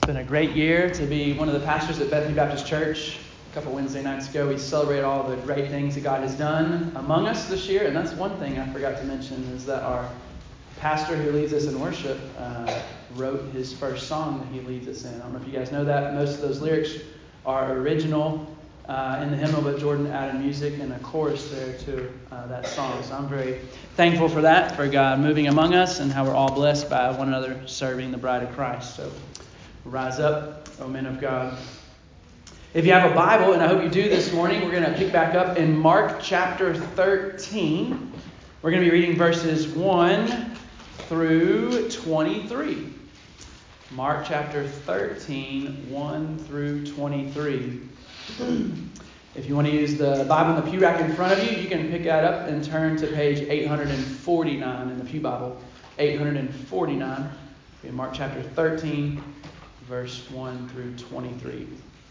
been a great year to be one of the pastors at Bethany Baptist Church. A couple Wednesday nights ago, we celebrated all the great things that God has done among us this year. And that's one thing I forgot to mention, is that our pastor who leads us in worship wrote his first song that he leads us in. I don't know if you guys know that. Most of those lyrics are original in the hymnal, but Jordan added music and a chorus there to that song. So I'm very thankful for that, for God moving among us and how we're all blessed by one another serving the bride of Christ. So rise up, O men of God. If you have a Bible, and I hope you do this morning, we're going to pick back up in Mark chapter 13. We're going to be reading verses 1 through 23. Mark chapter 13, 1 through 23. If you want to use the Bible in the pew rack in front of you, you can pick that up and turn to page 849 in the pew Bible. 849 in Mark chapter 13, verse 1 through 23.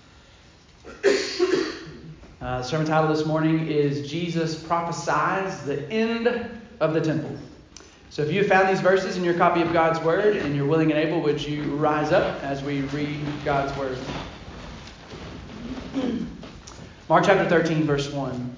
The sermon title this morning is Jesus Prophesies the End of the Temple. So if you have found these verses in your copy of God's Word and you're willing and able, would you rise up as we read God's Word? Mark chapter 13, verse 1.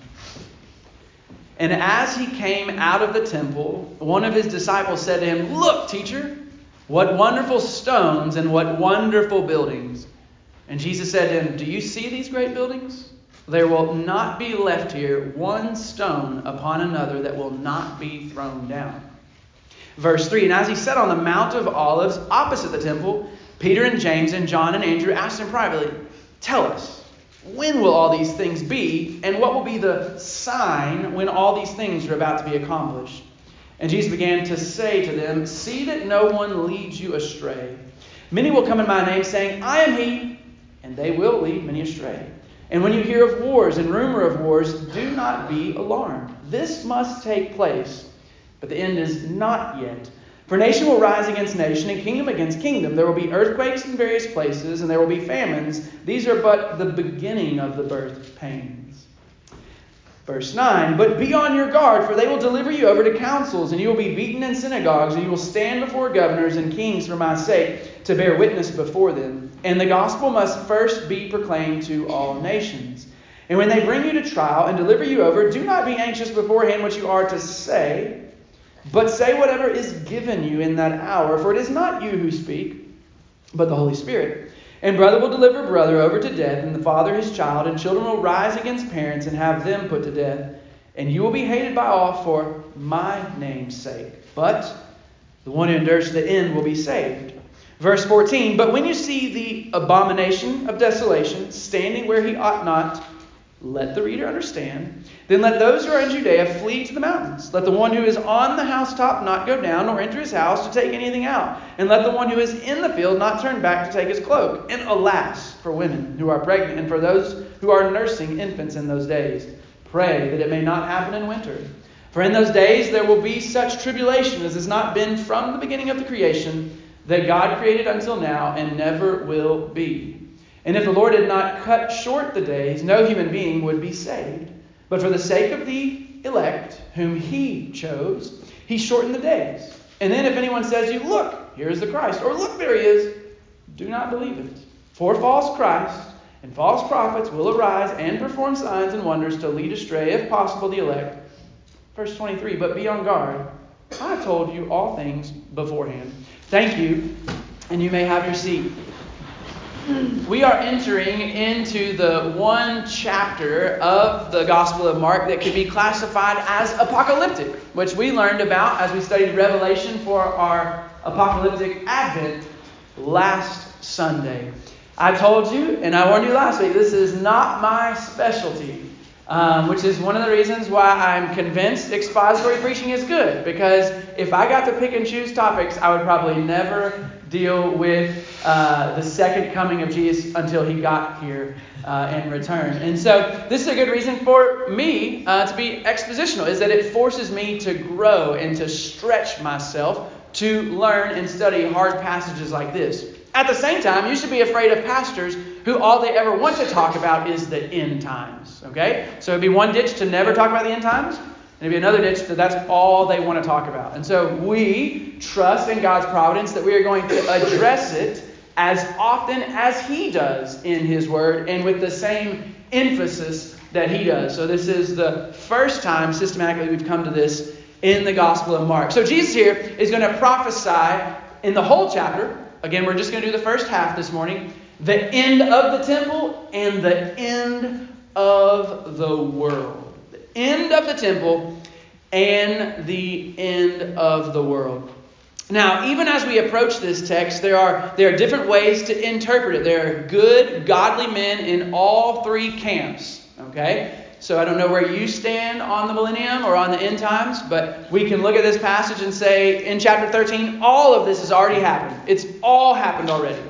And as he came out of the temple, one of his disciples said to him, "Look, teacher, what wonderful stones and what wonderful buildings." And Jesus said to him, "Do you see these great buildings? There will not be left here one stone upon another that will not be thrown down." Verse 3, and as he sat on the Mount of Olives opposite the temple, Peter and James and John and Andrew asked him privately, "Tell us, when will all these things be? And what will be the sign when all these things are about to be accomplished?" And Jesus began to say to them, "See that no one leads you astray. Many will come in my name, saying, 'I am he,' and they will lead many astray. And when you hear of wars and rumor of wars, do not be alarmed. This must take place, but the end is not yet. For nation will rise against nation, and kingdom against kingdom. There will be earthquakes in various places, and there will be famines. These are but the beginning of the birth pains." Verse 9, "But be on your guard, for they will deliver you over to councils, and you will be beaten in synagogues, and you will stand before governors and kings for my sake, to bear witness before them. And the gospel must first be proclaimed to all nations. And when they bring you to trial and deliver you over, do not be anxious beforehand what you are to say, but say whatever is given you in that hour, for it is not you who speak, but the Holy Spirit. And brother will deliver brother over to death, and the father his child, and children will rise against parents and have them put to death. And you will be hated by all for my name's sake. But the one who endures to the end will be saved." Verse 14, "But when you see the abomination of desolation standing where he ought not," let the reader understand, "then let those who are in Judea flee to the mountains. Let the one who is on the housetop not go down, nor enter his house to take anything out. And let the one who is in the field not turn back to take his cloak. And alas, for women who are pregnant, and for those who are nursing infants in those days. Pray that it may not happen in winter. For in those days there will be such tribulation as has not been from the beginning of the creation, that God created until now, and never will be. And if the Lord had not cut short the days, no human being would be saved. But for the sake of the elect, whom he chose, he shortened the days. And then if anyone says to you, 'Look, here is the Christ,' or 'Look, there he is,' do not believe it. For false Christs and false prophets will arise and perform signs and wonders to lead astray, if possible, the elect." Verse 23, "But be on guard. I have told you all things beforehand." Thank you, and you may have your seat. We are entering into the one chapter of the Gospel of Mark that could be classified as apocalyptic, which we learned about as we studied Revelation for our apocalyptic Advent last Sunday. I told you, and I warned you last week, this is not my specialty, which is one of the reasons why I'm convinced expository preaching is good, because if I got to pick and choose topics, I would probably never deal with the second coming of Jesus until he got here and returned. And so this is a good reason for me to be expositional, is that it forces me to grow and to stretch myself to learn and study hard passages like this. At the same time, you should be afraid of pastors who all they ever want to talk about is the end times. Okay? So it'd be one ditch to never talk about the end times. And it'd be another ditch that that's all they want to talk about. And so we trust in God's providence that we are going to address it as often as he does in his word and with the same emphasis that he does. So this is the first time systematically we've come to this in the Gospel of Mark. So Jesus here is going to prophesy in the whole chapter. Again, we're just going to do the first half this morning. The end of the temple and the end of the world. The end of the temple and the end of the world. Now, even as we approach this text, there are different ways to interpret it. There are good, godly men in all three camps. Okay? So I don't know where you stand on the millennium or on the end times, but we can look at this passage and say in chapter 13, all of this has already happened. It's all happened already.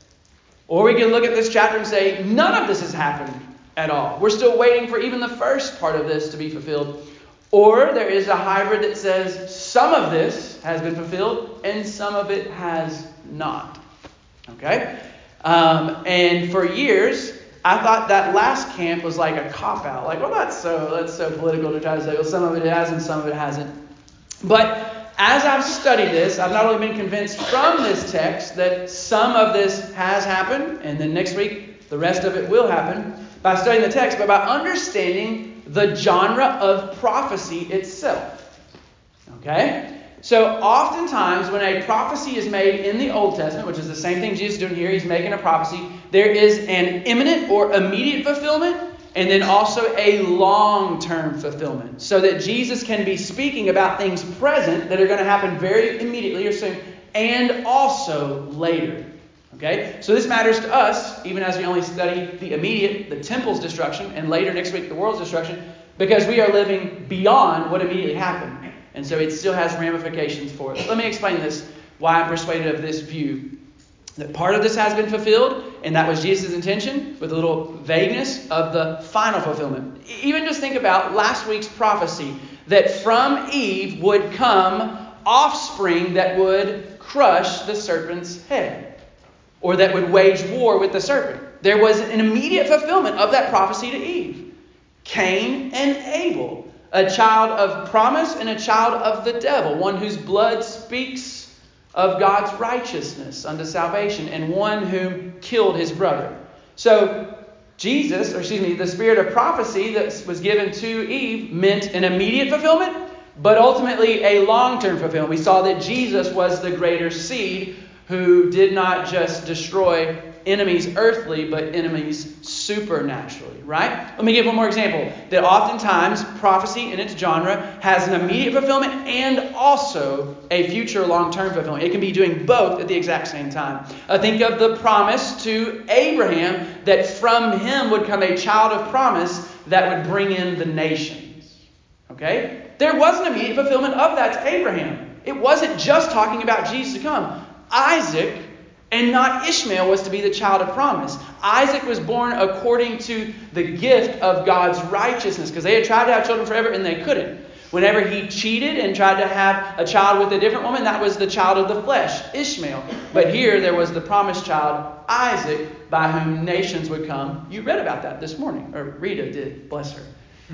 Or we can look at this chapter and say none of this has happened at all. We're still waiting for even the first part of this to be fulfilled. Or there is a hybrid that says some of this has been fulfilled and some of it has not. Okay? And for years, I thought that last camp was like a cop-out. Like, well, that's so political to try to say, well, some of it has and some of it hasn't. But as I've studied this, I've not only been convinced from this text that some of this has happened, and then next week the rest of it will happen, by studying the text, but by understanding the genre of prophecy itself. Okay? So oftentimes when a prophecy is made in the Old Testament, which is the same thing Jesus is doing here, he's making a prophecy, there is an imminent or immediate fulfillment, and then also a long-term fulfillment. So that Jesus can be speaking about things present that are going to happen very immediately or soon, and also later. Okay? So this matters to us, even as we only study the immediate, the temple's destruction, and later next week the world's destruction, because we are living beyond what immediately happened. And so it still has ramifications for us. Let me explain this, why I'm persuaded of this view. That part of this has been fulfilled, and that was Jesus' intention, with a little vagueness of the final fulfillment. Even just think about last week's prophecy, that from Eve would come offspring that would crush the serpent's head, or that would wage war with the serpent. There was an immediate fulfillment of that prophecy to Eve. Cain and Abel. A child of promise and a child of the devil. One whose blood speaks of God's righteousness unto salvation. And one who killed his brother. So the spirit of prophecy that was given to Eve meant an immediate fulfillment, but ultimately a long-term fulfillment. We saw that Jesus was the greater seed who did not just destroy enemies earthly, but enemies supernaturally, right? Let me give one more example. That oftentimes prophecy in its genre has an immediate fulfillment and also a future long-term fulfillment. It can be doing both at the exact same time. Think of the promise to Abraham that from him would come a child of promise that would bring in the nations. Okay? There was an immediate fulfillment of that to Abraham. It wasn't just talking about Jesus to come. Isaac and not Ishmael was to be the child of promise. Isaac was born according to the gift of God's righteousness, because they had tried to have children forever and they couldn't. Whenever he cheated and tried to have a child with a different woman, that was the child of the flesh, Ishmael. But here there was the promised child, Isaac, by whom nations would come. You read about that this morning, or Rita did, bless her.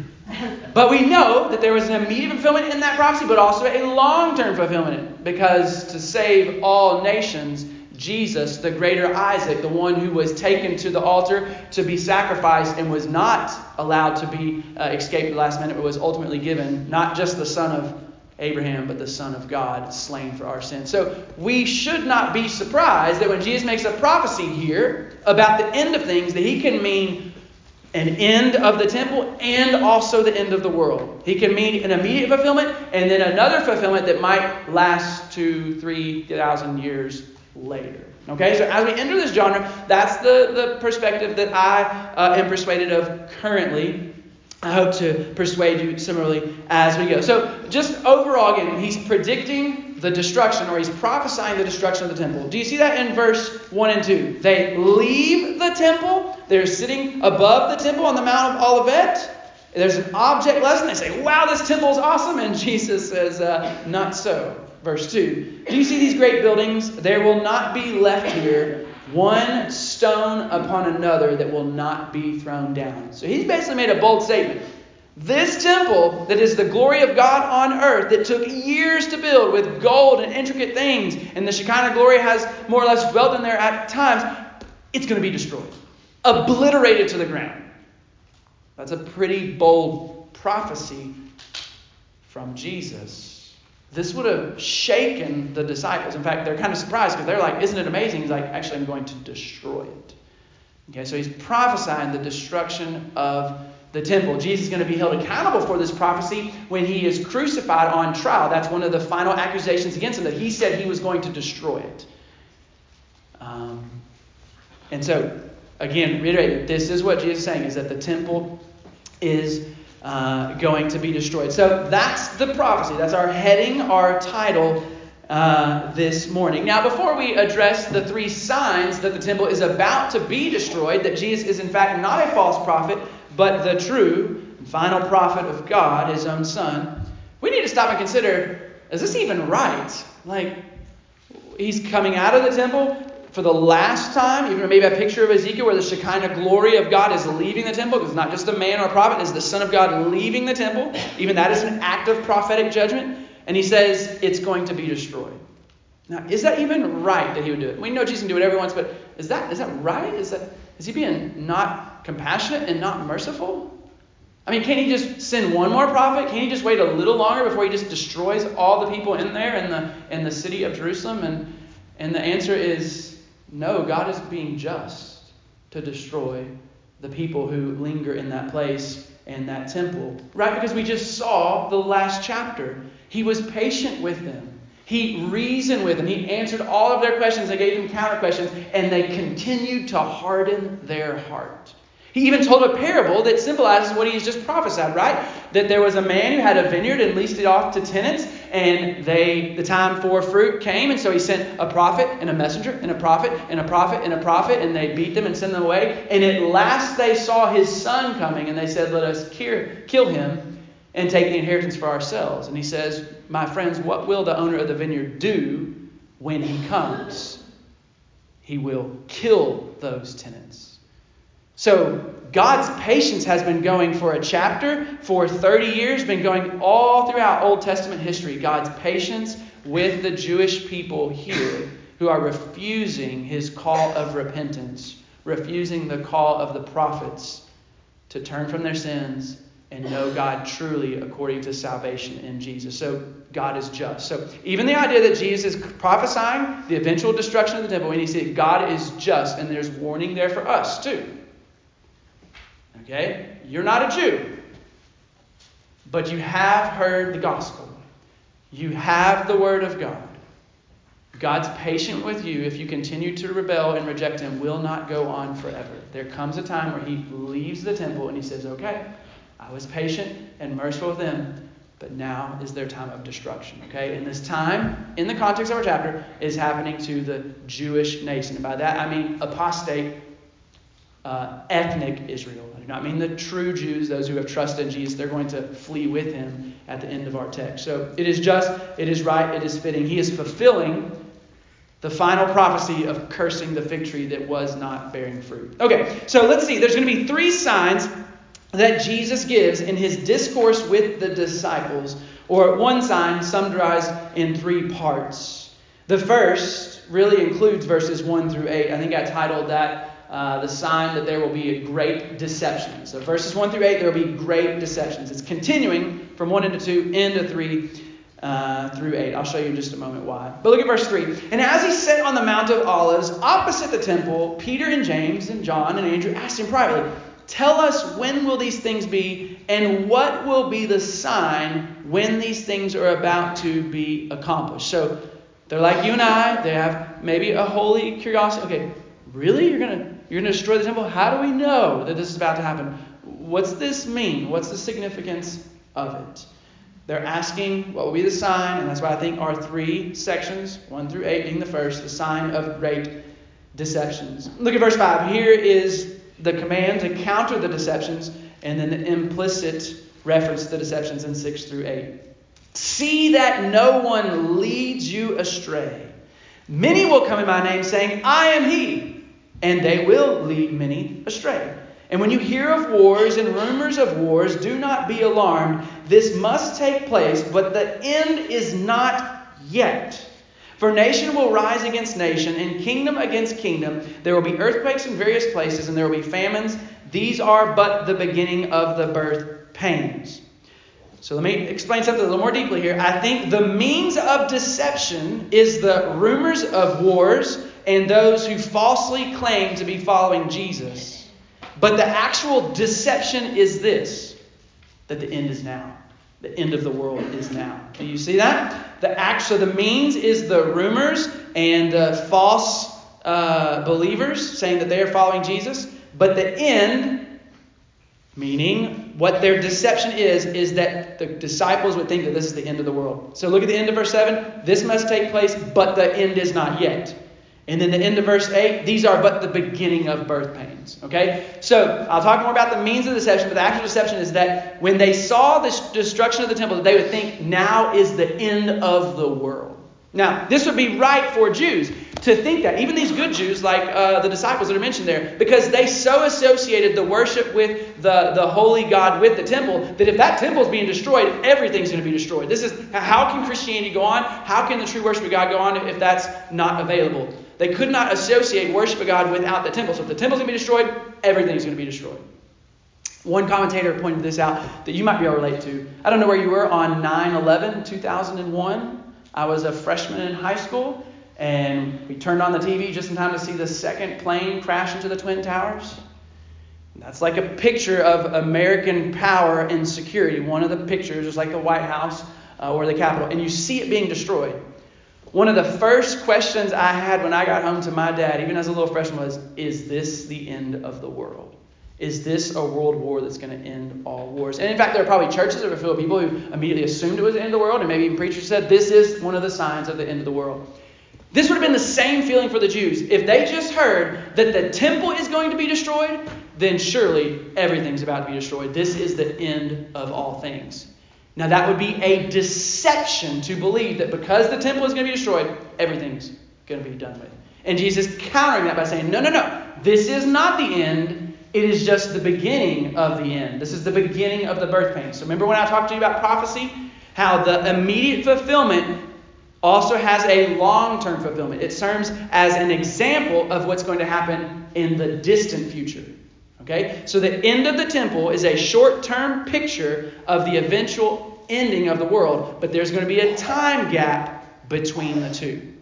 But we know that there was an immediate fulfillment in that prophecy, but also a long-term fulfillment, because to save all nations, Jesus, the greater Isaac, the one who was taken to the altar to be sacrificed and was not allowed to be escaped at the last minute, but was ultimately given, not just the son of Abraham, but the Son of God, slain for our sins. So we should not be surprised that when Jesus makes a prophecy here about the end of things, that he can mean an end of the temple and also the end of the world. He can mean an immediate fulfillment and then another fulfillment that might last 2,000-3,000 years later. Okay, so as we enter this genre, that's the perspective that I am persuaded of currently. I hope to persuade you similarly as we go. So just overall, again, he's predicting the destruction, or he's prophesying the destruction of the temple. Do you see that in verse 1 and 2? They leave the temple. They're sitting above the temple on the Mount of Olivet. There's an object lesson. They say, wow, this temple is awesome. And Jesus says, not so. Verse 2. Do you see these great buildings? There will not be left here one stone upon another that will not be thrown down. So he's basically made a bold statement This temple that is the glory of God on earth, that took years to build with gold and intricate things, and the Shekinah glory has more or less dwelt in there at times, it's going to be destroyed, obliterated to the ground. That's a pretty bold prophecy from Jesus. This would have shaken the disciples. In fact, they're kind of surprised because they're like, isn't it amazing? He's like, actually, I'm going to destroy it. Okay, so he's prophesying the destruction of the temple. Jesus is going to be held accountable for this prophecy when he is crucified on trial. That's one of the final accusations against him, that he said he was going to destroy it. And so, again, reiterate, this is what Jesus is saying, is that the temple is going to be destroyed. So that's the prophecy. That's our heading, our title this morning. Now, before we address the three signs that the temple is about to be destroyed, that Jesus is in fact not a false prophet, but the true and final prophet of God, his own Son, we need to stop and consider, is this even right? Like, he's coming out of the temple for the last time. Even maybe a picture of Ezekiel where the Shekinah glory of God is leaving the temple. Because it's not just a man or a prophet, it's the Son of God leaving the temple. Even that is an act of prophetic judgment. And he says it's going to be destroyed. Now, is that even right that he would do it? We know Jesus can do whatever he wants, but is that right? Is he being not compassionate and not merciful? I mean, can't he just send one more prophet? Can't he just wait a little longer before he just destroys all the people in there in the city of Jerusalem? And the answer is no. God is being just to destroy the people who linger in that place and that temple. Right? Because we just saw the last chapter. He was patient with them. He reasoned with them. He answered all of their questions. They gave them counter questions. And they continued to harden their heart. He even told a parable that symbolizes what he's just prophesied, right? That there was a man who had a vineyard and leased it off to tenants. And the time for fruit came. And so he sent a prophet and a messenger and a prophet and a prophet and a prophet. And they beat them and sent them away. And at last they saw his son coming. And they said, let us kill him and take the inheritance for ourselves. And he says, my friends, what will the owner of the vineyard do when he comes? He will kill those tenants. So God's patience has been going for a chapter, for 30 years, been going all throughout Old Testament history. God's patience with the Jewish people here who are refusing his call of repentance, refusing the call of the prophets to turn from their sins and know God truly according to salvation in Jesus. So God is just. So even the idea that Jesus is prophesying the eventual destruction of the temple, and he said God is just, and there's warning there for us too. Okay? You're not a Jew, but you have heard the gospel. You have the word of God. God's patient with you if you continue to rebel and reject him will not go on forever. There comes a time where he leaves the temple and he says, okay, I was patient and merciful with them, but now is their time of destruction. Okay? And this time, in the context of our chapter, is happening to the Jewish nation. And by that I mean apostate, ethnic Israel. I do not mean the true Jews, those who have trusted in Jesus. They're going to flee with him at the end of our text. So it is just, it is right, it is fitting. He is fulfilling the final prophecy of cursing the fig tree that was not bearing fruit. Okay, so let's see. There's going to be three signs that Jesus gives in his discourse with the disciples, or one sign summarized in three parts. The first really includes verses 1 through 8. I think I titled that the sign that there will be a great deception. So verses 1 through 8, there will be great deceptions. It's continuing from 1 into 2 into 3 through 8. I'll show you in just a moment why. But look at verse 3. And as he sat on the Mount of Olives opposite the temple, Peter and James and John and Andrew asked him privately, tell us, when will these things be, and what will be the sign when these things are about to be accomplished? So they're like you and I. They have maybe a holy curiosity. Okay, really? You're gonna destroy the temple? How do we know that this is about to happen? What's this mean? What's the significance of it? They're asking what will be the sign, and that's why I think our three sections, 1 through 8 being the first, the sign of great deceptions. Look at verse 5. Here is the command to counter the deceptions, and then the implicit reference to the deceptions in 6 through 8. See that no one leads you astray. Many will come in my name saying, I am he, and they will lead many astray. And when you hear of wars and rumors of wars, do not be alarmed. This must take place, but the end is not yet. For nation will rise against nation, and kingdom against kingdom. There will be earthquakes in various places, and there will be famines. These are but the beginning of the birth pains. So let me explain something a little more deeply here. I think the means of deception is the rumors of wars and those who falsely claim to be following Jesus. But the actual deception is this, that the end is now. The end of the world is now. Do you see that? The means is the rumors and the false believers saying that they are following Jesus. But the end, meaning what their deception is that the disciples would think that this is the end of the world. So look at the end of verse 7. This must take place, but the end is not yet. And then the end of verse 8, these are but the beginning of birth pains. Okay? So I'll talk more about the means of deception, but the actual deception is that when they saw the destruction of the temple, they would think now is the end of the world. Now, this would be right for Jews to think that. Even these good Jews, like the disciples that are mentioned there, because they so associated the worship with the holy God with the temple, that if that temple is being destroyed, everything's going to be destroyed. This is how can Christianity go on? How can the true worship of God go on if that's not available? They could not associate worship of God without the temple. So if the temple's going to be destroyed, everything's going to be destroyed. One commentator pointed this out that you might be able to relate to. I don't know where you were on 9/11, 2001. I was a freshman in high school, and we turned on the TV just in time to see the second plane crash into the Twin Towers. That's like a picture of American power and security. One of the pictures is like the White House or the Capitol, and you see it being destroyed. One of the first questions I had when I got home to my dad, even as a little freshman, was, is this the end of the world? Is this a world war that's going to end all wars? And in fact, there are probably churches that were filled with people who immediately assumed it was the end of the world, and maybe even preachers said, this is one of the signs of the end of the world. This would have been the same feeling for the Jews. If they just heard that the temple is going to be destroyed, then surely everything's about to be destroyed. This is the end of all things. Now that would be a deception to believe that because the temple is going to be destroyed, everything's going to be done with. And Jesus is countering that by saying, no. This is not the end. It is just the beginning of the end. This is the beginning of the birth pains. So remember when I talked to you about prophecy? How the immediate fulfillment also has a long-term fulfillment. It serves as an example of what's going to happen in the distant future. Okay? So the end of the temple is a short-term picture of the eventual ending of the world, but there's going to be a time gap between the two.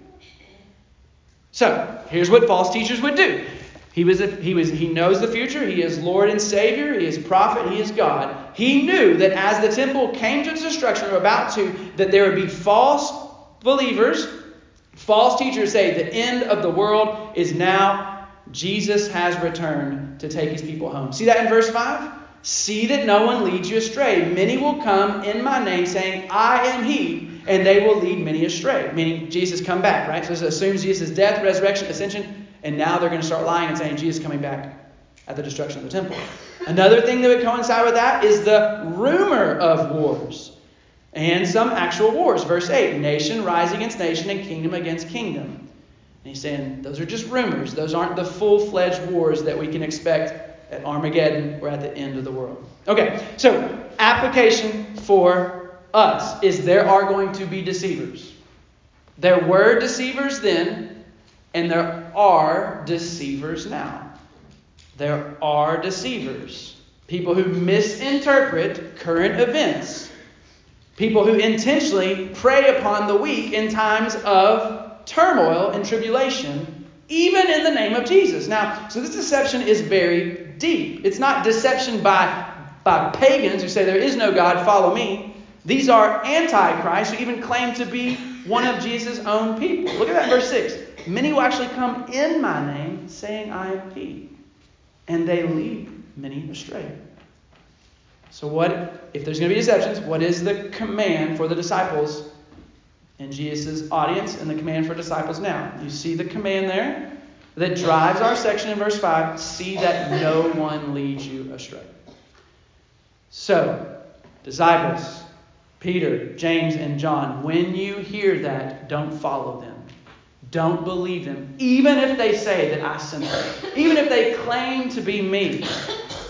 So, here's what false teachers would do. He knows the future. He is Lord and Savior. He is prophet. He is God. He knew that as the temple came to destruction, or about to, that there would be false believers, false teachers say the end of the world is now. Jesus has returned to take his people home. See that in verse 5? See that no one leads you astray. Many will come in my name saying, I am he, and they will lead many astray. Meaning Jesus come back, right? So this assumes Jesus' death, resurrection, ascension, and now they're going to start lying and saying Jesus is coming back at the destruction of the temple. Another thing that would coincide with that is the rumor of wars and some actual wars. Verse 8, nation rise against nation and kingdom against kingdom. And he's saying those are just rumors. Those aren't the full-fledged wars that we can expect at Armageddon or at the end of the world. Okay, so application for us is there are going to be deceivers. There were deceivers then, and there are deceivers now. There are deceivers. People who misinterpret current events. People who intentionally prey upon the weak in times of turmoil and tribulation, even in the name of Jesus. Now, so this deception is very deep. It's not deception by pagans who say there is no God, follow me. These are antichrists who even claim to be one of Jesus' own people. Look at that in verse 6. Many will actually come in my name, saying I am he, and they lead many astray. So what, if there's going to be deceptions, what is the command for the disciples in Jesus' audience and the command for disciples now? You see the command there that drives our section in verse 5. See that no one leads you astray. So, disciples, Peter, James, and John, when you hear that, don't follow them. Don't believe them. Even if they say that I sent them. Even if they claim to be me.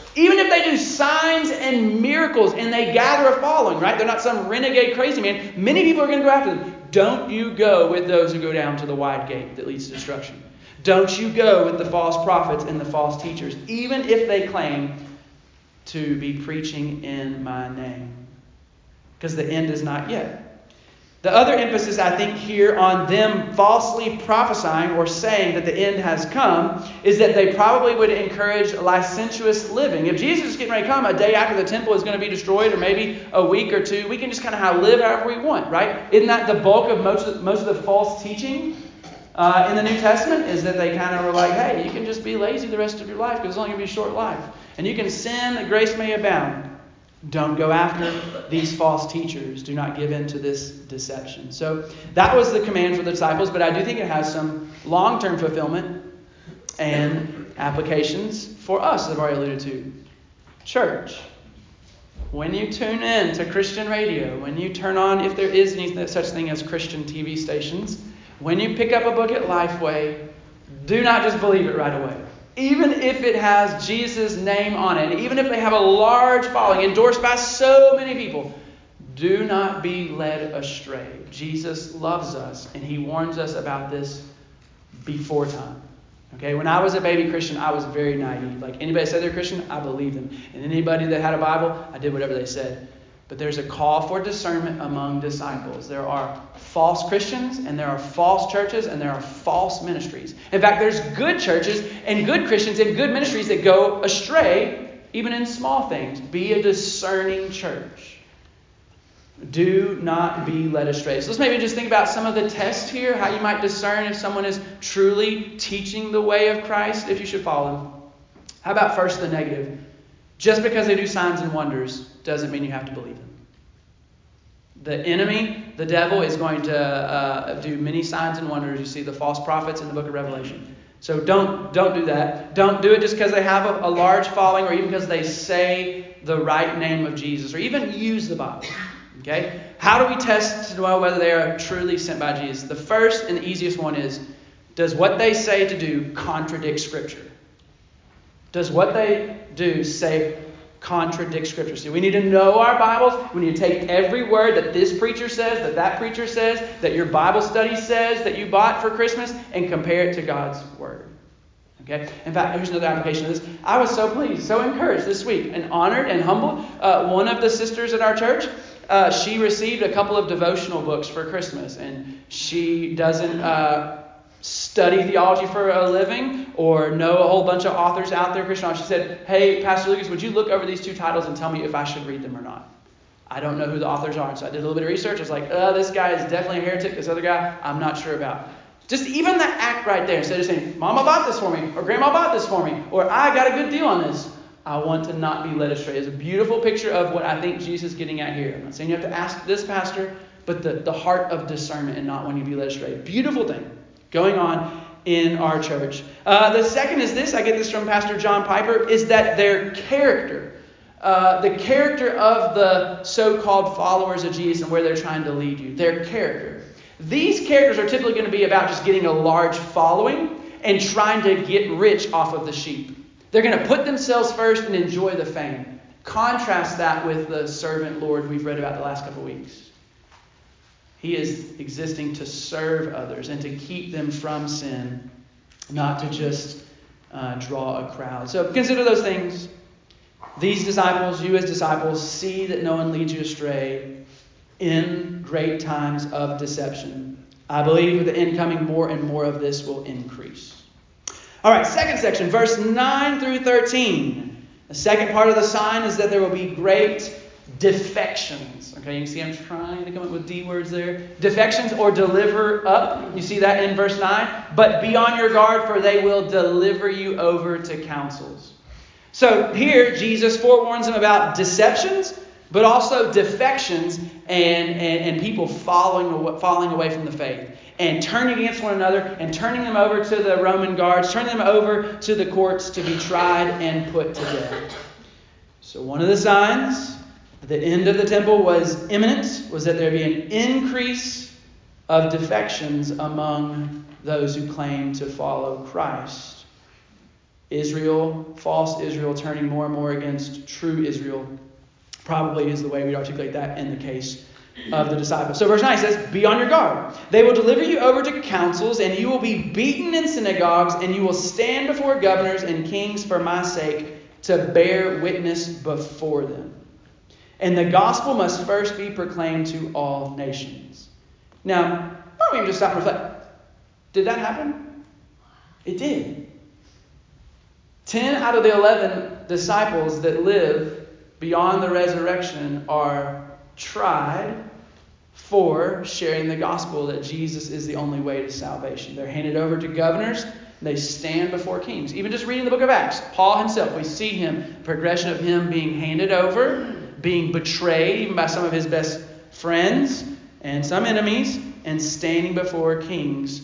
Even if they do signs and miracles and they gather a following, right? They're not some renegade crazy man. Many people are going to go after them. Don't you go with those who go down to the wide gate that leads to destruction. Don't you go with the false prophets and the false teachers, even if they claim to be preaching in my name. Because the end is not yet. The other emphasis, I think, here on them falsely prophesying or saying that the end has come is that they probably would encourage licentious living. If Jesus is getting ready to come a day after the temple is going to be destroyed, or maybe a week or two, we can just kind of live however we want, right? Isn't that the bulk of most of the false teaching in the New Testament? Is that they kind of were like, hey, you can just be lazy the rest of your life because it's only going to be a short life. And you can sin that grace may abound. Don't go after these false teachers. Do not give in to this deception. So that was the command for the disciples, but I do think it has some long-term fulfillment and applications for us, as I've already alluded to. Church, when you tune in to Christian radio, when you turn on, if there is any such thing as Christian TV stations, when you pick up a book at Lifeway, do not just believe it right away. Even if it has Jesus' name on it, and even if they have a large following endorsed by so many people, do not be led astray. Jesus loves us, and he warns us about this before time. Okay, when I was a baby Christian, I was very naive. Like anybody said they're Christian, I believed them. And anybody that had a Bible, I did whatever they said. But there's a call for discernment among disciples. There are false Christians, and there are false churches, and there are false ministries. In fact, there's good churches and good Christians and good ministries that go astray, even in small things. Be a discerning church. Do not be led astray. So let's maybe just think about some of the tests here, how you might discern if someone is truly teaching the way of Christ, if you should follow them. How about first the negative? Just because they do signs and wonders doesn't mean you have to believe them. The enemy, the devil, is going to do many signs and wonders. You see the false prophets in the book of Revelation. So don't do that. Don't do it just because they have a large following, or even because they say the right name of Jesus, or even use the Bible. Okay? How do we test to know whether they are truly sent by Jesus? The first and the easiest one is, does what they say to do contradict Scripture? Does what they do say contradict Scripture? See, we need to know our Bibles. We need to take every word that this preacher says, that preacher says, that your Bible study says, that you bought for Christmas, and compare it to God's Word. Okay? In fact, here's another application of this. I was so pleased, so encouraged this week, and honored and humbled. One of the sisters at our church, she received a couple of devotional books for Christmas, and she doesn't study theology for a living or know a whole bunch of authors out there, Christian. She said, hey, Pastor Lucas, would you look over these two titles and tell me if I should read them or not? I don't know who the authors are. So I did a little bit of research. I was like, this guy is definitely a heretic. This other guy, I'm not sure about. Just even that act right there, instead of saying, Mama bought this for me, or Grandma bought this for me, or I got a good deal on this, I want to not be led astray. It's a beautiful picture of what I think Jesus is getting at here. I'm not saying you have to ask this pastor, but the heart of discernment and not wanting to be led astray. Beautiful thing going on in our church. The second is this, I get this from Pastor John Piper, is that their character, the character of the so-called followers of Jesus and where they're trying to lead you, their character. These characters are typically going to be about just getting a large following and trying to get rich off of the sheep. They're going to put themselves first and enjoy the fame. Contrast that with the servant Lord we've read about the last couple of weeks. He is existing to serve others and to keep them from sin, not to just draw a crowd. So consider those things. These disciples, you as disciples, see that no one leads you astray in great times of deception. I believe with the end coming, more and more of this will increase. All right, second section, verse 9 through 13. The second part of the sign is that there will be great defections. Okay, you see I'm trying to come up with D words there. Defections or deliver up. You see that in verse 9. But be on your guard, for they will deliver you over to councils. So here, Jesus forewarns them about deceptions, but also defections and people falling away from the faith and turning against one another and turning them over to the Roman guards, turning them over to the courts to be tried and put to death. So one of the signs the end of the temple was imminent, was that there be an increase of defections among those who claim to follow Christ. Israel, false Israel, turning more and more against true Israel, probably is the way we articulate that in the case of the disciples. So verse 9 says, be on your guard. They will deliver you over to councils, and you will be beaten in synagogues, and you will stand before governors and kings for my sake to bear witness before them. And the gospel must first be proclaimed to all nations. Now, why don't we just stop and reflect? Did that happen? It did. 10 out of the 11 disciples that live beyond the resurrection are tried for sharing the gospel that Jesus is the only way to salvation. They're handed over to governors. They stand before kings. Even just reading the book of Acts, Paul himself, we see him, progression of him being handed over, being betrayed even by some of his best friends and some enemies, and standing before kings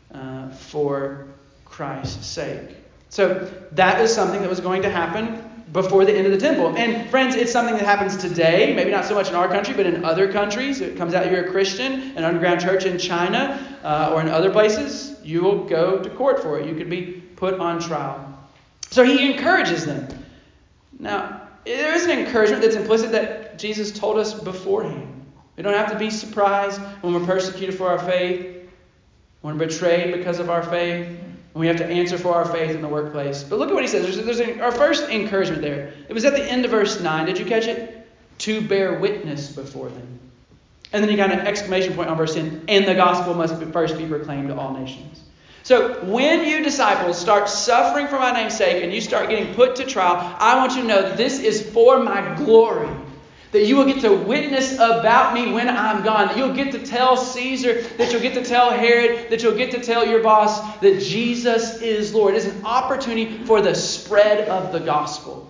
for Christ's sake. So that is something that was going to happen before the end of the temple. And friends, it's something that happens today, maybe not so much in our country, but in other countries. It comes out you're a Christian, an underground church in China or in other places, you will go to court for it. You could be put on trial. So he encourages them. Now, there is an encouragement that's implicit that Jesus told us beforehand. We don't have to be surprised when we're persecuted for our faith, when we're betrayed because of our faith, when we have to answer for our faith in the workplace. But look at what he says. There's our first encouragement there. It was at the end of verse 9. Did you catch it? To bear witness before them. And then you got an exclamation point on verse 10. And the gospel must first be proclaimed to all nations. So when you disciples start suffering for my name's sake and you start getting put to trial, I want you to know this is for my glory. That you will get to witness about me when I'm gone. That you'll get to tell Caesar, that you'll get to tell Herod, that you'll get to tell your boss that Jesus is Lord. It is an opportunity for the spread of the gospel.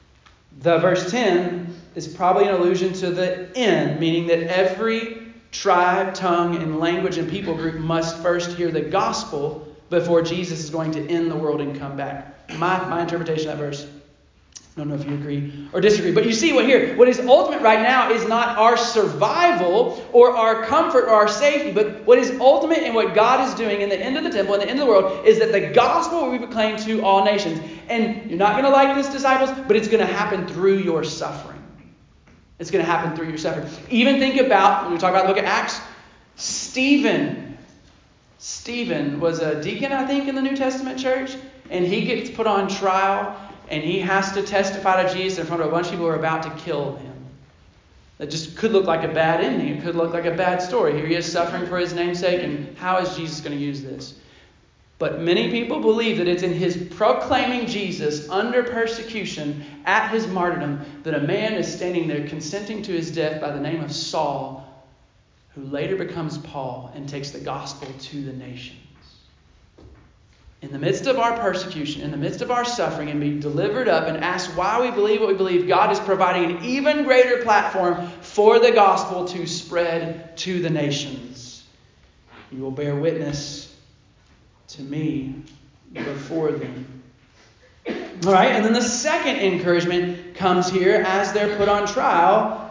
The verse 10 is probably an allusion to the end, meaning that every tribe, tongue, and language and people group must first hear the gospel before Jesus is going to end the world and come back. My interpretation of that verse. I don't know if you agree or disagree. But you see what here. What is ultimate right now is not our survival or our comfort or our safety. But what is ultimate and what God is doing in the end of the temple, in the end of the world, is that the gospel will be proclaimed to all nations. And you're not going to like this, disciples, but it's going to happen through your suffering. It's going to happen through your suffering. Even think about, when we talk about the book of Acts, Stephen. Stephen was a deacon, I think, in the New Testament church. And he gets put on trial. And he has to testify to Jesus in front of a bunch of people who are about to kill him. That just could look like a bad ending. It could look like a bad story. Here he is suffering for his name's sake. And how is Jesus going to use this? But many people believe that it's in his proclaiming Jesus under persecution at his martyrdom that a man is standing there consenting to his death by the name of Saul, who later becomes Paul and takes the gospel to the nations. In the midst of our persecution, in the midst of our suffering, and being delivered up and asked why we believe what we believe, God is providing an even greater platform for the gospel to spread to the nations. You will bear witness to me before them. All right, and then the second encouragement comes here as they're put on trial,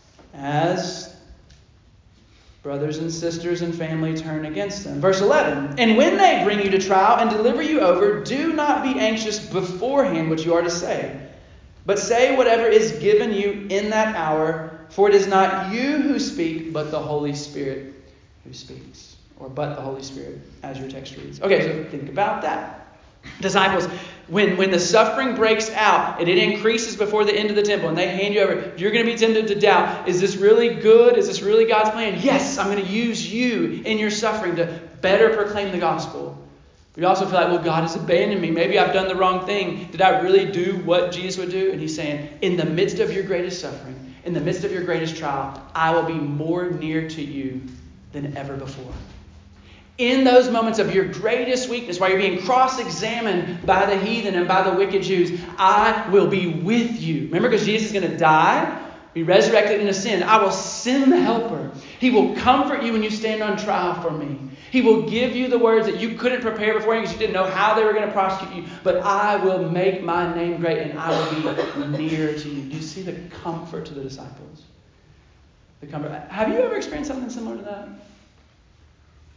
as brothers and sisters and family turn against them. Verse 11, and when they bring you to trial and deliver you over, do not be anxious beforehand what you are to say, but say whatever is given you in that hour, for it is not you who speak, but the Holy Spirit who speaks. Or but the Holy Spirit, as your text reads. Okay, so think about that. Disciples, when the suffering breaks out and it increases before the end of the temple and they hand you over, you're going to be tempted to doubt, is this really good? Is this really God's plan? Yes, I'm going to use you in your suffering to better proclaim the gospel. But you also feel like, well, God has abandoned me. Maybe I've done the wrong thing. Did I really do what Jesus would do? And he's saying, in the midst of your greatest suffering, in the midst of your greatest trial, I will be more near to you than ever before. In those moments of your greatest weakness, while you're being cross-examined by the heathen and by the wicked Jews, I will be with you. Remember, because Jesus is going to die, be resurrected and ascend. I will send the helper. He will comfort you when you stand on trial for me. He will give you the words that you couldn't prepare beforehand because you didn't know how they were going to prosecute you. But I will make my name great and I will be near to you. Do you see the comfort to the disciples? The comfort. Have you ever experienced something similar to that?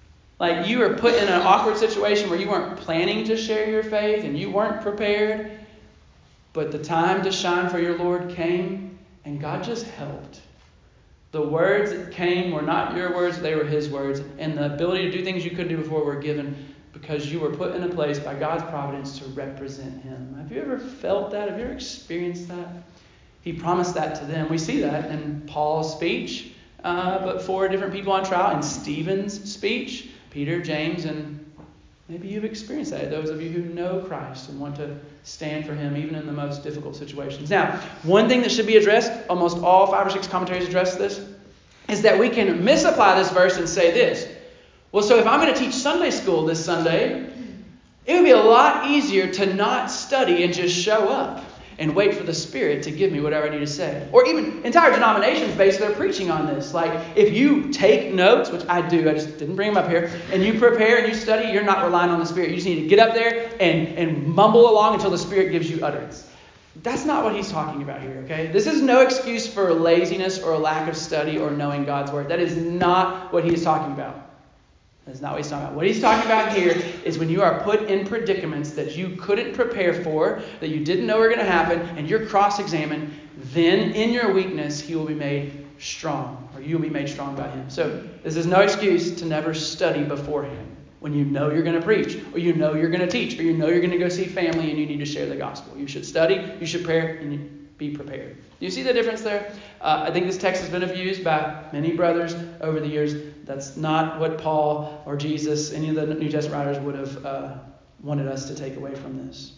Like you were put in an awkward situation where you weren't planning to share your faith and you weren't prepared. But the time to shine for your Lord came, and God just helped. The words that came were not your words, they were His words. And the ability to do things you couldn't do before were given because you were put in a place by God's providence to represent Him. Have you ever felt that? Have you ever experienced that? He promised that to them. We see that in Paul's speech, but 4 different people on trial. In Stephen's speech, Peter, James, and maybe you've experienced that. Those of you who know Christ and want to stand for Him even in the most difficult situations. Now, one thing that should be addressed, almost all 5 or 6 commentaries address this, is that we can misapply this verse and say this. Well, so if I'm going to teach Sunday school this Sunday, it would be a lot easier to not study and just show up and wait for the Spirit to give me whatever I need to say. Or even entire denominations base their preaching on this. Like, if you take notes, which I do, I just didn't bring them up here, and you prepare and you study, you're not relying on the Spirit. You just need to get up there and mumble along until the Spirit gives you utterance. That's not what he's talking about here, okay? This is no excuse for laziness or a lack of study or knowing God's Word. That is not what he is talking about. That's not what he's talking about. What he's talking about here is when you are put in predicaments that you couldn't prepare for, that you didn't know were going to happen, and you're cross-examined, then in your weakness he will be made strong, or you will be made strong by him. So this is no excuse to never study beforehand when you know you're going to preach, or you know you're going to teach, or you know you're going to go see family and you need to share the gospel. You should study, you should pray, and you be prepared. Do you see the difference there? I think this text has been abused by many brothers over the years. That's not what Paul or Jesus, any of the New Testament writers would have wanted us to take away from this.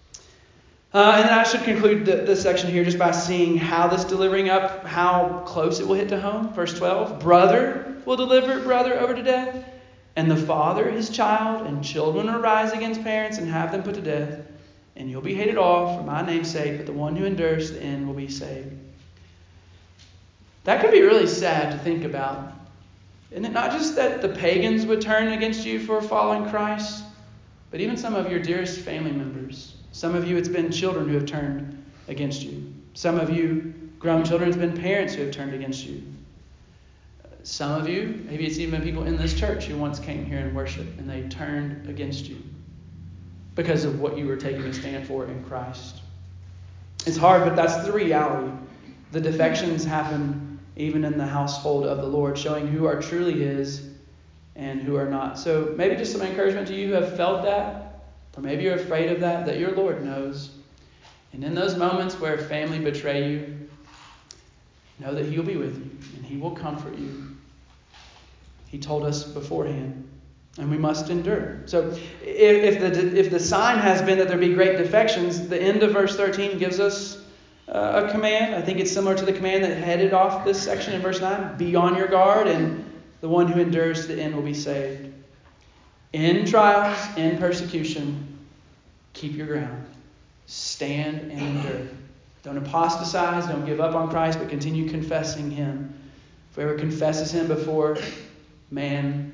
And then I should conclude this section here just by seeing how this delivering up, how close it will hit to home. Verse 12, brother will deliver brother over to death, and the father his child, and children will rise against parents and have them put to death. And you'll be hated all for my name's sake, but the one who endures to the end will be saved. That can be really sad to think about. Isn't it not just that the pagans would turn against you for following Christ, but even some of your dearest family members. Some of you, it's been children who have turned against you. Some of you, grown children, it's been parents who have turned against you. Some of you, maybe it's even people in this church who once came here and worshiped, and they turned against you because of what you were taking a stand for in Christ. It's hard, but that's the reality. The defections happen even in the household of the Lord, showing who are truly His and who are not. So maybe just some encouragement to you who have felt that, or maybe you're afraid of that your Lord knows. And in those moments where family betray you, know that He'll be with you and He will comfort you. He told us beforehand. And we must endure. So if the sign has been that there be great defections, the end of verse 13 gives us a command. I think it's similar to the command that headed off this section in verse 9. Be on your guard, and the one who endures to the end will be saved. In trials, in persecution, keep your ground. Stand and endure. Don't apostatize, don't give up on Christ, but continue confessing Him. If whoever confesses Him before man,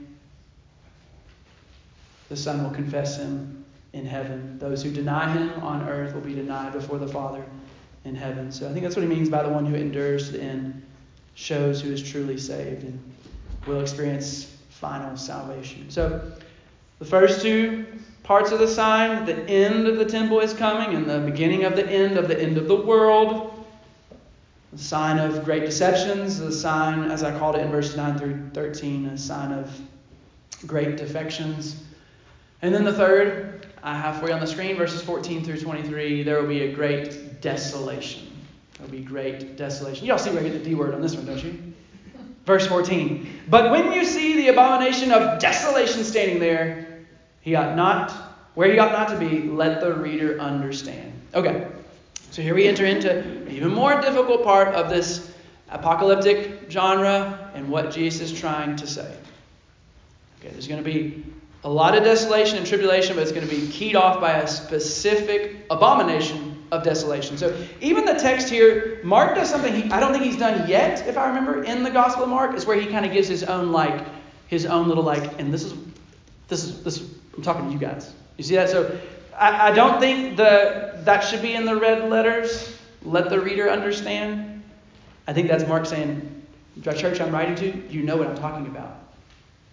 the Son will confess Him in heaven. Those who deny Him on earth will be denied before the Father in heaven. So I think that's what he means by the one who endures to the end, shows who is truly saved and will experience final salvation. So the first 2 parts of the sign, the end of the temple is coming and the beginning of the end of the world. The sign of great deceptions, the sign, as I called it in verses 9 through 13, a sign of great defections. And then the third, I have for you on the screen, verses 14 through 23, there will be a great desolation. There will be great desolation. Y'all see where I get the D word on this one, don't you? Verse 14. But when you see the abomination of desolation standing there, where he ought not to be, let the reader understand. Okay, so here we enter into an even more difficult part of this apocalyptic genre and what Jesus is trying to say. Okay, there's going to be a lot of desolation and tribulation, but it's going to be keyed off by a specific abomination of desolation. So even the text here, Mark does something I don't think he's done yet, if I remember, in the Gospel of Mark, is where he kind of gives his own little and this is I'm talking to you guys. You see that? So I don't think that should be in the red letters. Let the reader understand. I think that's Mark saying, the church I'm writing to, you know what I'm talking about.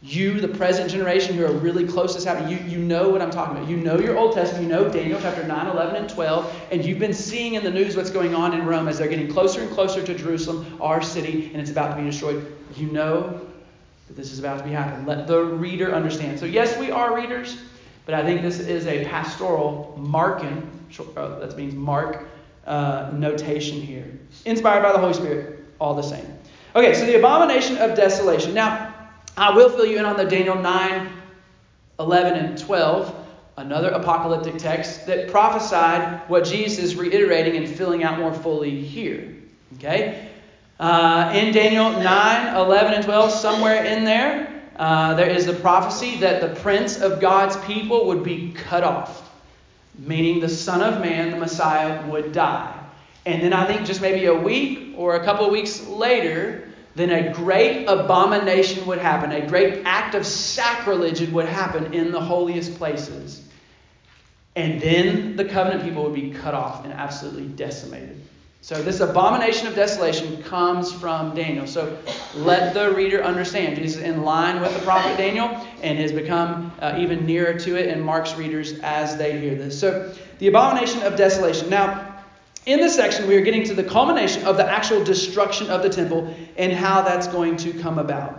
You, the present generation who are really close to this happening, you know what I'm talking about. You know your Old Testament. You know Daniel chapter 9, 11, and 12. And you've been seeing in the news what's going on in Rome as they're getting closer and closer to Jerusalem, our city, and it's about to be destroyed. You know that this is about to be happening. Let the reader understand. So yes, we are readers, but I think this is a pastoral Markan, that means Mark, notation here. Inspired by the Holy Spirit, all the same. Okay, so the abomination of desolation. Now, I will fill you in on the Daniel 9, 11, and 12, another apocalyptic text that prophesied what Jesus is reiterating and filling out more fully here. Okay? In Daniel 9, 11, and 12, somewhere in there, there is the prophecy that the prince of God's people would be cut off, meaning the Son of Man, the Messiah, would die. And then I think just maybe a week or a couple of weeks later, then a great abomination would happen. A great act of sacrilege would happen in the holiest places. And then the covenant people would be cut off and absolutely decimated. So this abomination of desolation comes from Daniel. So let the reader understand. Jesus is in line with the prophet Daniel and has become even nearer to it in Mark's readers as they hear this. So the abomination of desolation. Now, in this section, we are getting to the culmination of the actual destruction of the temple and how that's going to come about.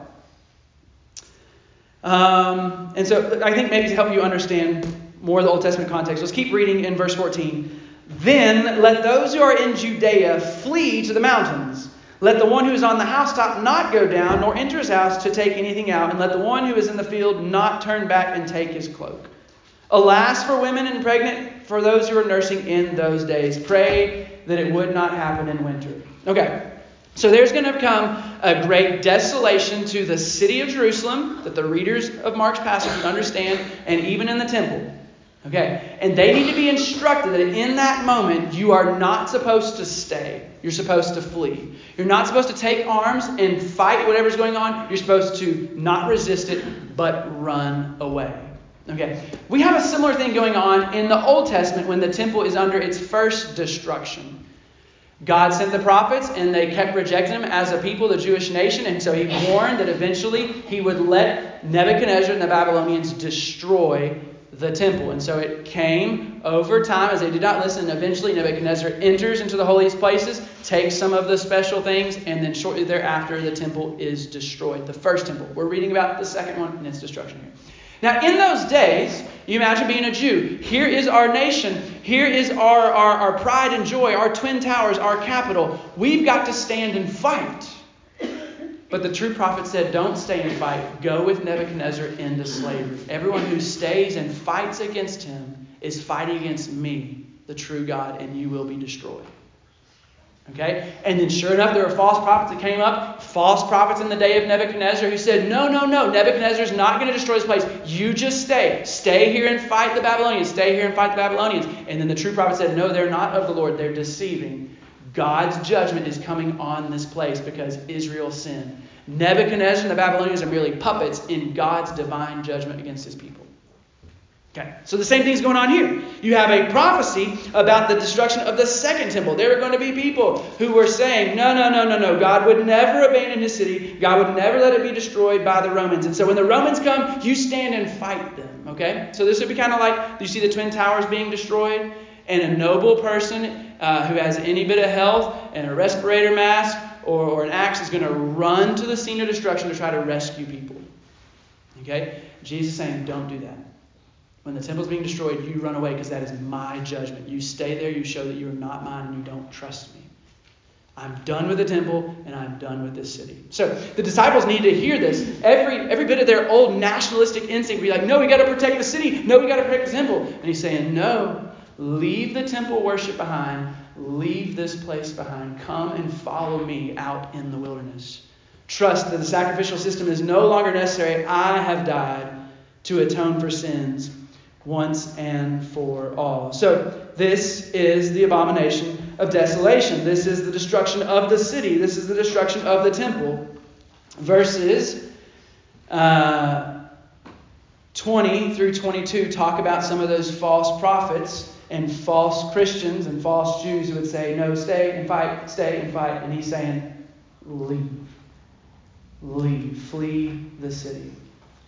And so I think maybe to help you understand more of the Old Testament context, let's keep reading in verse 14. Then let those who are in Judea flee to the mountains. Let the one who is on the housetop not go down, nor enter his house to take anything out. And let the one who is in the field not turn back and take his cloak. Alas for women and pregnant, for those who are nursing in those days. Pray that it would not happen in winter. Okay, so there's going to come a great desolation to the city of Jerusalem that the readers of Mark's passage would understand, and even in the temple. Okay, and they need to be instructed that in that moment you are not supposed to stay. You're supposed to flee. You're not supposed to take arms and fight whatever's going on. You're supposed to not resist it, but run away. Okay, we have a similar thing going on in the Old Testament when the temple is under its first destruction. God sent the prophets and they kept rejecting him as a people, the Jewish nation. And so he warned that eventually he would let Nebuchadnezzar and the Babylonians destroy the temple. And so it came over time as they did not listen. And eventually Nebuchadnezzar enters into the holiest places, takes some of the special things, and then shortly thereafter the temple is destroyed. The first temple. We're reading about the second one and its destruction here. Now, in those days, you imagine being a Jew. Here is our nation. Here is our pride and joy, our twin towers, our capital. We've got to stand and fight. But the true prophet said, don't stay and fight. Go with Nebuchadnezzar into slavery. Everyone who stays and fights against him is fighting against me, the true God, and you will be destroyed. Okay? And then sure enough, there were false prophets that came up. False prophets in the day of Nebuchadnezzar who said, no. Nebuchadnezzar's not going to destroy this place. You just stay. Stay here and fight the Babylonians. Stay here and fight the Babylonians. And then the true prophet said, no, they're not of the Lord. They're deceiving. God's judgment is coming on this place because Israel sinned. Nebuchadnezzar and the Babylonians are merely puppets in God's divine judgment against his people. Okay, so the same thing's going on here. You have a prophecy about the destruction of the second temple. There are going to be people who were saying, no. God would never abandon his city. God would never let it be destroyed by the Romans. And so when the Romans come, you stand and fight them. Okay, so this would be kind of like, you see the Twin Towers being destroyed, and a noble person who has any bit of health and a respirator mask or an axe is going to run to the scene of destruction to try to rescue people. Okay, Jesus is saying, don't do that. When the temple's being destroyed, you run away because that is my judgment. You stay there, you show that you are not mine and you don't trust me. I'm done with the temple and I'm done with this city. So the disciples need to hear this. Every bit of their old nationalistic instinct be like, no, we got to protect the city. No, we got to protect the temple. And he's saying, no, leave the temple worship behind. Leave this place behind. Come and follow me out in the wilderness. Trust that the sacrificial system is no longer necessary. I have died to atone for sins once and for all. So this is the abomination of desolation. This is the destruction of the city. This is the destruction of the temple. Verses 20 through 22 talk about some of those false prophets and false Christians and false Jews who would say, no, stay and fight, stay and fight. And he's saying, leave. Leave. Flee the city.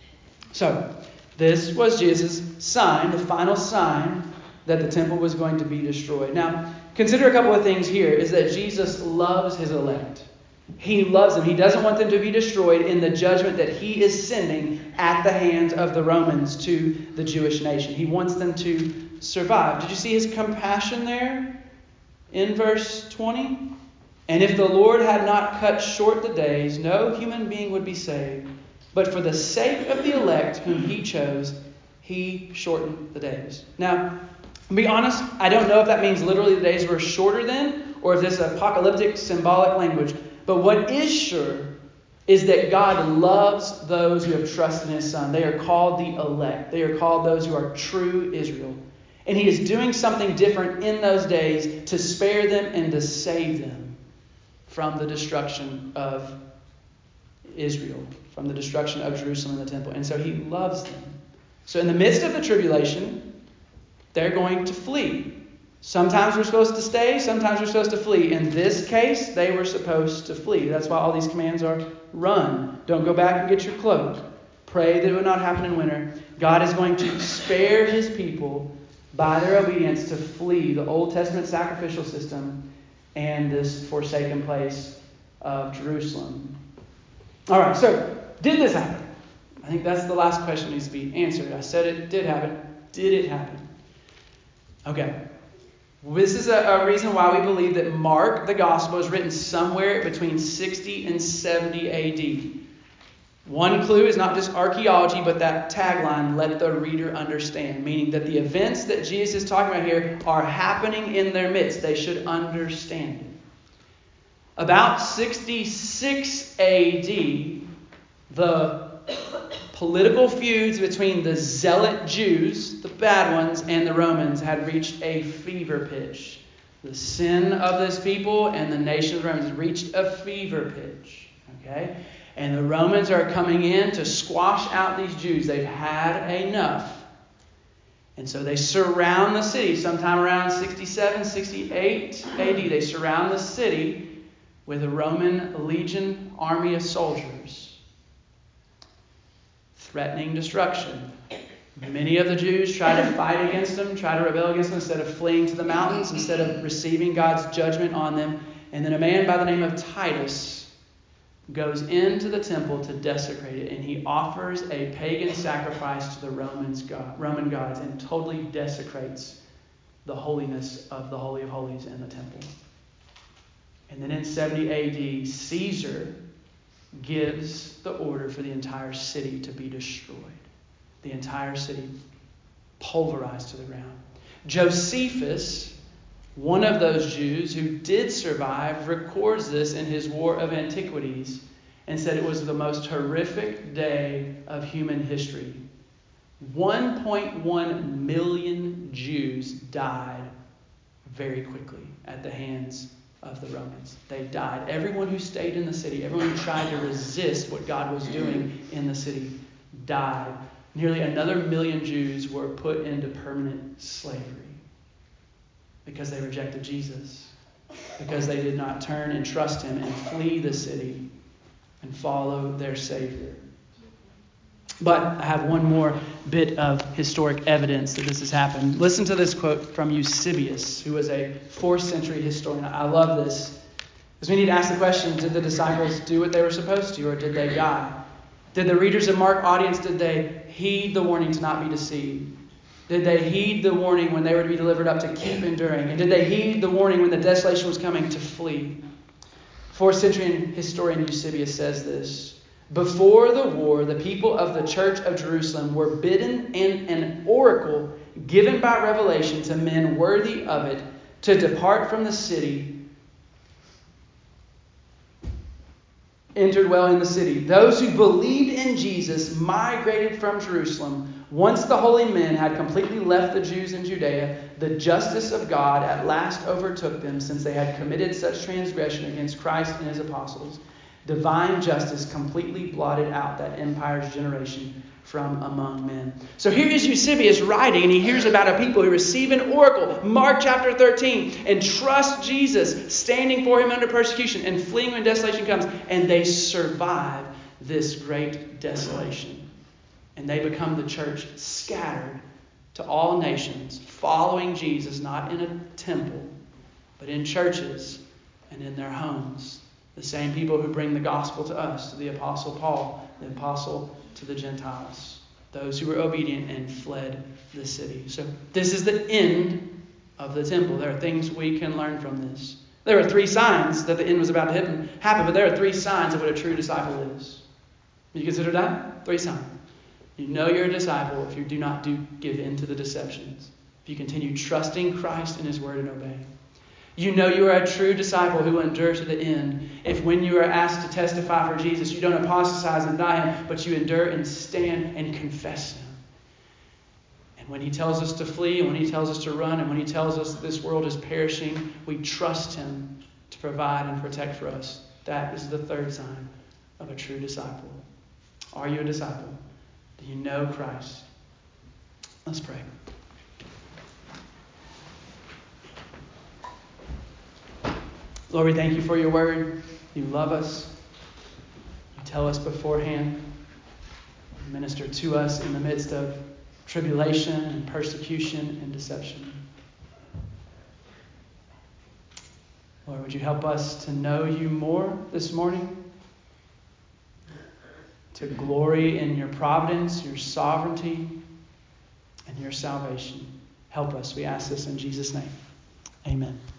So, this was Jesus' sign, the final sign that the temple was going to be destroyed. Now, consider a couple of things here, is that Jesus loves his elect. He loves them. He doesn't want them to be destroyed in the judgment that he is sending at the hands of the Romans to the Jewish nation. He wants them to survive. Did you see his compassion there in verse 20? And if the Lord had not cut short the days, no human being would be saved. But for the sake of the elect whom he chose, he shortened the days. Now, to be honest, I don't know if that means literally the days were shorter then, or if this is apocalyptic symbolic language. But what is sure is that God loves those who have trusted in his Son. They are called the elect. They are called those who are true Israel. And he is doing something different in those days to spare them and to save them from the destruction of Israel, from the destruction of Jerusalem and the temple. And so he loves them. So in the midst of the tribulation, they're going to flee. Sometimes we're supposed to stay, sometimes we're supposed to flee. In this case, they were supposed to flee. That's why all these commands are run. Don't go back and get your cloak. Pray that it would not happen in winter. God is going to spare his people by their obedience to flee the Old Testament sacrificial system and this forsaken place of Jerusalem. All right, so did this happen? I think that's the last question that needs to be answered. I said it did happen. Did it happen? Okay. This is a reason why we believe that Mark, the Gospel, is written somewhere between 60 and 70 AD. One clue is not just archaeology, but that tagline, let the reader understand, meaning that the events that Jesus is talking about here are happening in their midst. They should understand it. About 66 AD, the political feuds between the zealot Jews, the bad ones, and the Romans had reached a fever pitch. The sin of this people and the nation of the Romans reached a fever pitch. Okay? And the Romans are coming in to squash out these Jews. They've had enough. And so they surround the city. Sometime around 67, 68 AD, they surround the city with a Roman legion army of soldiers, threatening destruction. Many of the Jews try to fight against them, try to rebel against them instead of fleeing to the mountains, instead of receiving God's judgment on them. And then a man by the name of Titus goes into the temple to desecrate it, and he offers a pagan sacrifice to the Roman gods and totally desecrates the holiness of the Holy of Holies in the temple. And then in 70 AD, Caesar gives the order for the entire city to be destroyed. The entire city pulverized to the ground. Josephus, one of those Jews who did survive, records this in his War of Antiquities and said it was the most horrific day of human history. 1.1 million Jews died very quickly at the hands of the Romans. They died. Everyone who stayed in the city, everyone who tried to resist what God was doing in the city, died. Nearly another 1 million Jews were put into permanent slavery because they rejected Jesus, because they did not turn and trust him and flee the city and follow their Savior. But I have one more bit of historic evidence that this has happened. Listen to this quote from Eusebius, who was a 4th century historian. I love this because we need to ask the question, did the disciples do what they were supposed to, or did they die? Did the readers of Mark audience, did they heed the warning to not be deceived? Did they heed the warning when they were to be delivered up to keep enduring? And did they heed the warning when the desolation was coming to flee? 4th century historian Eusebius says this: before the war, the people of the church of Jerusalem were bidden in an oracle given by revelation to men worthy of it to depart from the city, entered well in the city. Those who believed in Jesus migrated from Jerusalem. Once the holy men had completely left the Jews in Judea, the justice of God at last overtook them, since they had committed such transgression against Christ and his apostles. Divine justice completely blotted out that empire's generation from among men. So here is Eusebius writing, and he hears about a people who receive an oracle, Mark chapter 13, and trust Jesus, standing for him under persecution and fleeing when desolation comes, and they survive this great desolation. And they become the church scattered to all nations, following Jesus, not in a temple, but in churches and in their homes. The same people who bring the gospel to us, to the Apostle Paul, the apostle to the Gentiles. Those who were obedient and fled the city. So this is the end of the temple. There are things we can learn from this. There are 3 signs that the end was about to happen, but there are 3 signs of what a true disciple is. You consider that? 3 signs. You know you're a disciple if you do not give in to the deceptions. If you continue trusting Christ and His word and obeying. You know you are a true disciple who will endure to the end if when you are asked to testify for Jesus, you don't apostatize and deny Him, but you endure and stand and confess Him. And when He tells us to flee, and when He tells us to run, and when He tells us that this world is perishing, we trust Him to provide and protect for us. That is the 3rd sign of a true disciple. Are you a disciple? Do you know Christ? Let's pray. Lord, we thank You for Your word. You love us. You tell us beforehand. You minister to us in the midst of tribulation and persecution and deception. Lord, would You help us to know You more this morning? To glory in Your providence, Your sovereignty, and Your salvation. Help us, we ask this in Jesus' name. Amen.